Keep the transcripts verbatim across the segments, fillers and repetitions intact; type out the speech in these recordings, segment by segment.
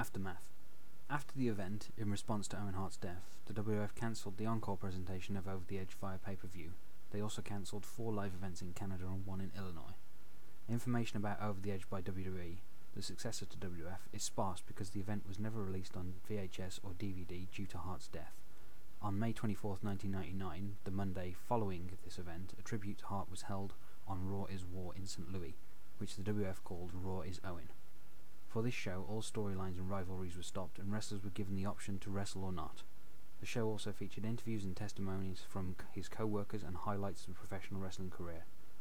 Aftermath. After the event, in response to Owen Hart's death, the W W F cancelled the encore presentation of Over the Edge via pay-per-view. They also cancelled four live events in Canada and one in Illinois. Information about Over the Edge by W W E, the successor to W W F, is sparse because the event was never released on V H S or D V D due to Hart's death. On May twenty-fourth, nineteen ninety-nine, the Monday following this event, a tribute to Hart was held on Raw is War in Saint Louis, which the W W F called Raw is Owen. For this show, all storylines and rivalries were stopped and wrestlers were given the option to wrestle or not. The show also featured interviews and testimonies from his co-workers and highlights of a professional wrestling career.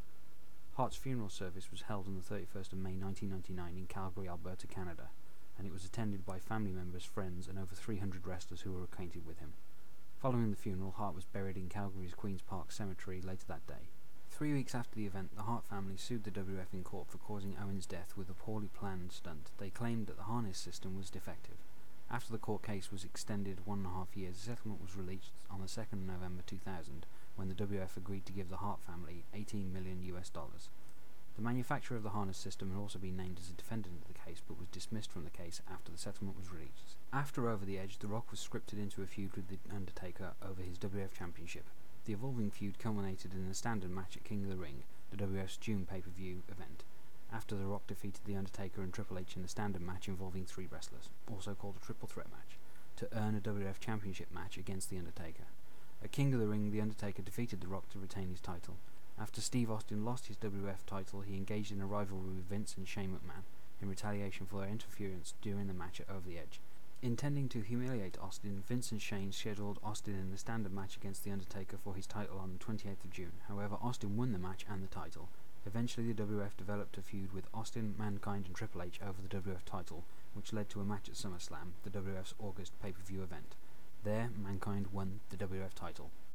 Hart's funeral service was held on the thirty-first of May nineteen ninety-nine in Calgary, Alberta, Canada, and it was attended by family members, friends, and over three hundred wrestlers who were acquainted with him. Following the funeral, Hart was buried in Calgary's Queen's Park Cemetery later that day. Three weeks after the event, the Hart family sued the W W F in court for causing Owen's death with a poorly planned stunt. They claimed that the harness system was defective. After the court case was extended one and a half years, the settlement was released on the second of November two thousand, when the W W F agreed to give the Hart family eighteen million U S dollars. The manufacturer of the harness system had also been named as a defendant of the case, but was dismissed from the case after the settlement was reached. After Over the Edge, The Rock was scripted into a feud with The Undertaker over his W W F Championship. The evolving feud culminated in a standard match at King of the Ring, the W W F's June pay-per-view event, after The Rock defeated The Undertaker and Triple H in a standard match involving three wrestlers, also called a triple threat match, to earn a W W F Championship match against The Undertaker. At King of the Ring, The Undertaker defeated The Rock to retain his title. After Steve Austin lost his W W F title, he engaged in a rivalry with Vince and Shane McMahon in retaliation for their interference during the match at Over the Edge. Intending to humiliate Austin, Vince and Shane scheduled Austin in a standard match against The Undertaker for his title on the twenty-eighth of June. However, Austin won the match and the title. Eventually, the W W F developed a feud with Austin, Mankind and Triple H over the W W F title, which led to a match at SummerSlam, the W W F's August pay-per-view event. There, Mankind won the W W F title.